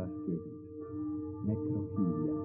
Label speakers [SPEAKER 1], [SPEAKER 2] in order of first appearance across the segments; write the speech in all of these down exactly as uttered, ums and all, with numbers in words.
[SPEAKER 1] Iwaszkiewicz. Nekrofilia.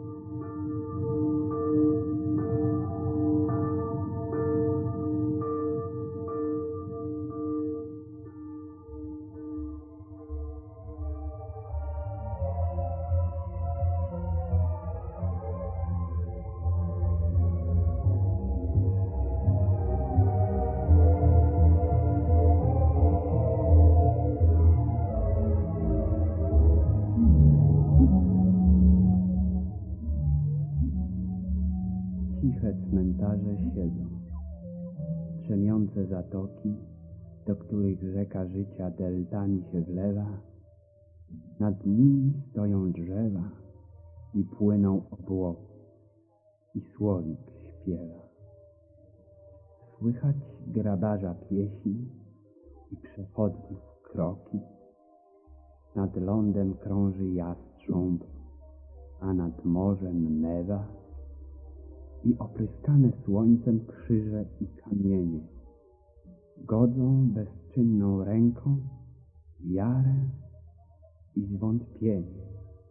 [SPEAKER 1] Ciche cmentarze siedzą, drzemiące zatoki, do których rzeka życia deltami się wlewa. Nad nimi stoją drzewa i płyną obłoki, i słowik śpiewa. Słychać grabarza pieśni i przechodniów kroki. Nad lądem krąży jastrząb, a nad morzem mewa. I opryskane słońcem krzyże i kamienie godzą bezczynną ręką wiarę i zwątpienie.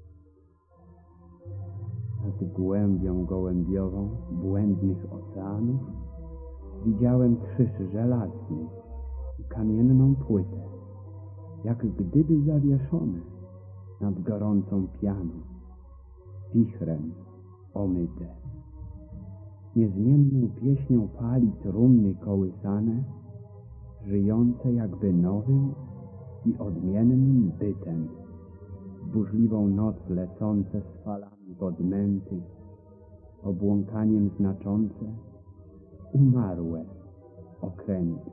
[SPEAKER 1] Nad głębią gołębiową błędnych oceanów widziałem krzyż żelazny i kamienną płytę, jak gdyby zawieszone nad gorącą pianą, wichrem omyte. Niezmienną pieśnią fali trumny kołysane, żyjące jakby nowym i odmiennym bytem, w burzliwą noc lecące z falami podmęty, obłąkaniem znaczące umarłe okręty.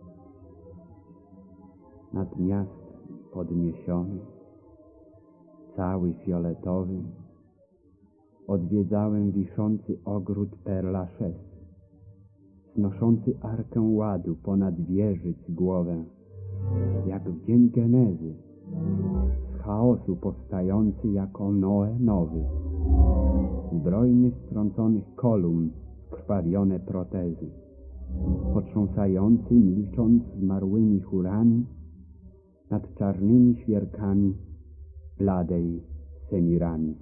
[SPEAKER 1] Nad miastem podniesiony, cały fioletowy, odwiedzałem wiszący ogród Perlaszes, znoszący arkę ładu ponad wieżyc głowę, jak w dzień genezy, z chaosu powstający jako Noe nowy, zbrojny strąconych kolumn, krwawione protezy, potrząsający milcząc zmarłymi chórami nad czarnymi świerkami bladej Semiramis.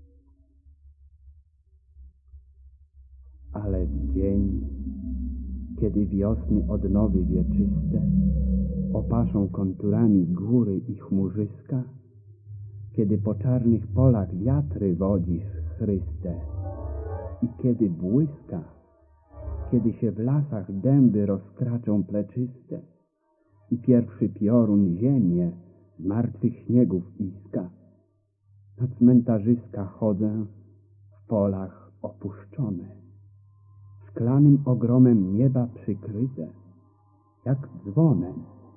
[SPEAKER 1] Ale w dzień, kiedy wiosny odnowy wieczyste opaszą konturami góry i chmurzyska, kiedy po czarnych polach wiatry wodzisz chryste i kiedy błyska, kiedy się w lasach dęby rozkraczą pleczyste i pierwszy piorun ziemię z martwych śniegów iska, na cmentarzyska chodzę w polach opuszczone, szklanym ogromem nieba przykryte, jak dzwonem.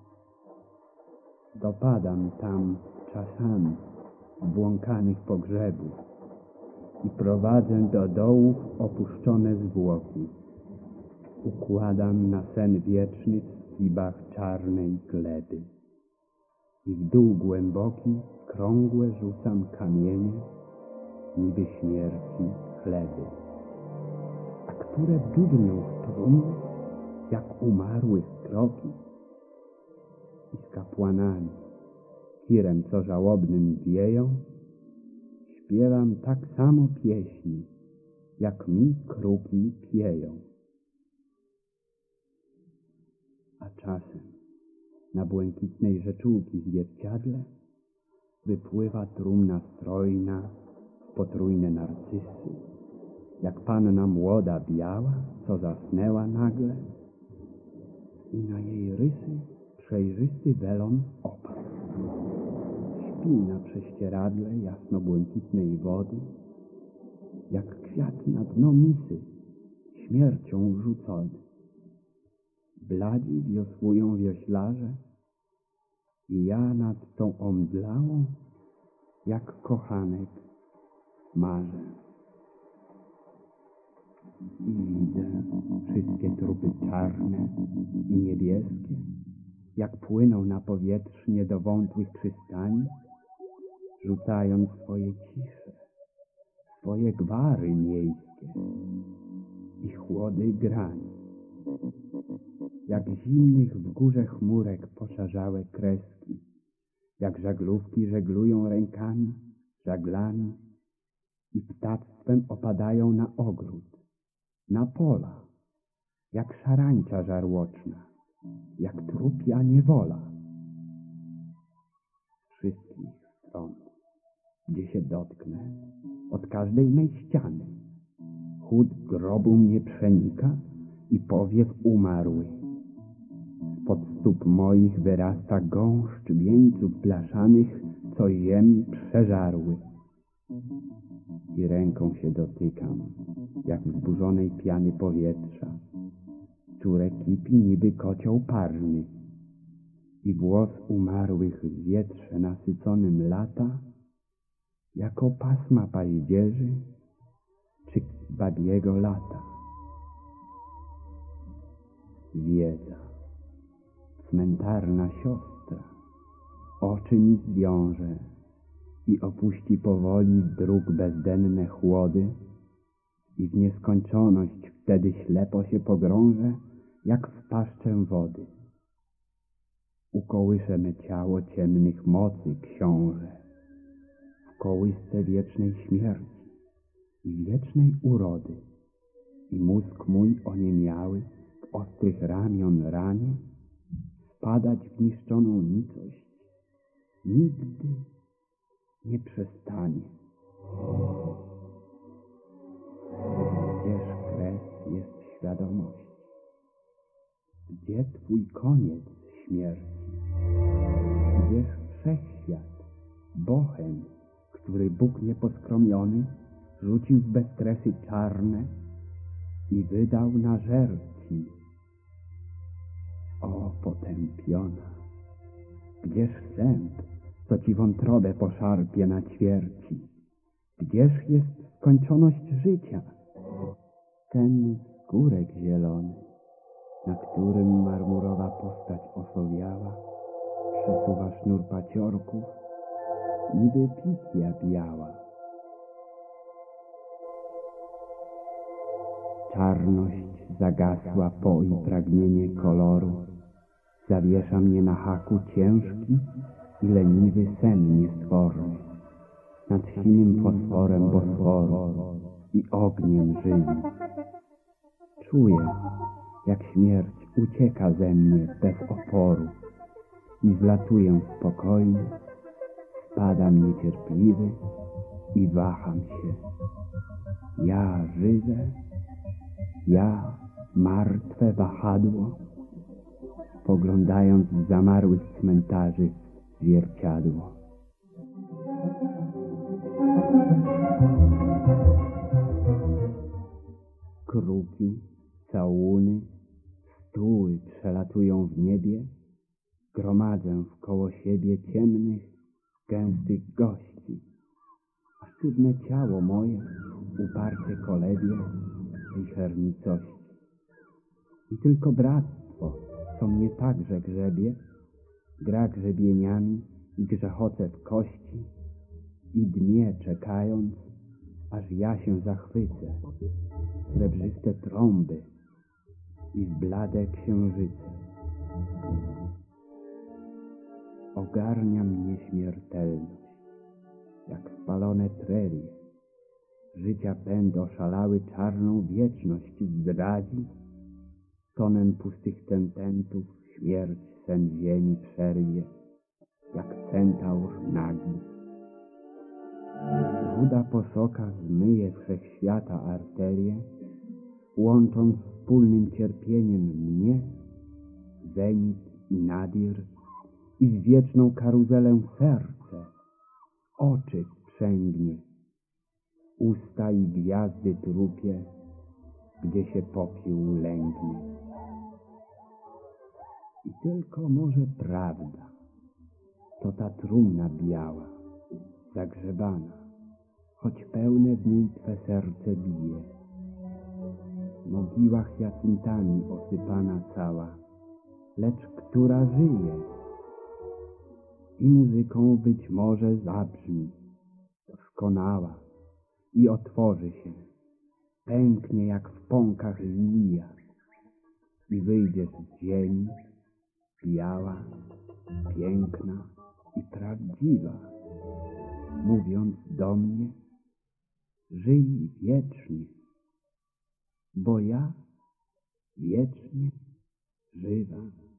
[SPEAKER 1] Dopadam tam czasami błąkanych pogrzebów i prowadzę do dołów opuszczone zwłoki. Układam na sen wieczny w skibach czarnej gleby i w dół głęboki, krągłe rzucam kamienie, niby śmierci chleby, a które dudnią w trumnie, jak umarłych kroki. I z kapłanami, kirem co żałobnym wieją, śpiewam tak samo pieśni, jak mi kruki pieją. A czasem na błękitnej rzeczułki zwierciadle wypływa trumna strojna w potrójne narcysy, jak panna młoda biała, co zasnęła nagle i na jej rysy przejrzysty welon opadł. Śpi na prześcieradle jasnobłękitnej wody, jak kwiat na dno misy, śmiercią rzucony. Bladzi wiosłują wioślarze i ja nad tą omdlałą, jak kochanek, marzę. I widzę wszystkie trupy czarne i niebieskie, jak płyną na powietrznie do wątłych przystani, rzucając swoje cisze, swoje gwary miejskie i chłody grani. Jak zimnych w górze chmurek poszarzałe kreski, jak żaglówki żeglują rękami żaglami i ptactwem opadają na ogród, na pola, jak szarańcza żarłoczna, jak trupia niewola. Z wszystkich stron, gdzie się dotknę, od każdej mej ściany, chód grobu mnie przenika i powiew umarły. Spod stóp moich wyrasta gąszcz wieńców blaszanych, co ziem przeżarły. I ręką się dotykam, jak wzburzonej piany powietrza. Czure kipi niby kocioł parny. I głos umarłych w wietrze nasyconym lata, jako pasma paździerzy, czy babiego lata. Wiedza, cmentarna siostra, oczy mi zwiąże i opuści powoli w dróg bezdenne chłody i w nieskończoność wtedy ślepo się pogrążę, jak w paszczę wody. Ukołysze me ciało ciemnych mocy, książę, w kołysce wiecznej śmierci i wiecznej urody, i mózg mój oniemiały w ostrych ramion ranie spadać w niszczoną nicość nigdy nie przestanie. Gdzież kres jest świadomość? Gdzie twój koniec śmierci? Gdzież wszechświat, bochen, który Bóg nieposkromiony rzucił w bezkresy czarne i wydał na żerci? O potępiona, gdzież sęp, co ci wątrobę poszarpie na ćwierci? Gdzież jest skończoność życia? Ten skórek zielony, na którym marmurowa postać osowiała, przesuwa sznur paciorków, niby pitia biała. Czarność zagasła po i pragnienie koloru, zawiesza mnie na haku ciężki i leniwy sen niestworny, nad sinym fosforem Bosforu i ogniem żywi. Czuję, jak śmierć ucieka ze mnie bez oporu i zlatuję spokojnie, spadam niecierpliwy i waham się. Ja żywe, ja martwe wahadło, spoglądając z zamarłych cmentarzy w zwierciadło. Kruki, całuny, stuły przelatują w niebie, gromadzę wkoło siebie ciemnych, gęstych gości. A sztywne ciało moje uparcie kolebie wicher nicości. I tylko bractwo, co mnie także grzebie, gra grzebieniami i grzechoce w kości i dmie czekając, aż ja się zachwycę w srebrzyste trąby i w blade księżyce. Ogarnia mnie śmiertelność, jak spalone trelie. Życia pęd oszalały czarną wieczność zdradzi, tonem pustych tententów śmierć sen ziemi przerwie, jak centaur nagi. Ruda posoka zmyje wszechświata arterie, łącząc wspólnym cierpieniem mnie, zenit i nadir, i w wieczną karuzelę serce, oczy sprzęgnie, usta i gwiazdy trupie, gdzie się popiół lęgnie. I tylko może prawda, to ta trumna biała, zagrzebana, choć pełne w niej twe serce bije. Mogiła hyacyntami osypana cała, lecz która żyje i muzyką być może zabrzmi, doskonała i otworzy się, pęknie jak w pąkach lija i wyjdziesz z ziemi, biała, piękna i prawdziwa. mówiąc do mnie: żyj wiecznie, bo ja wiecznie żywa.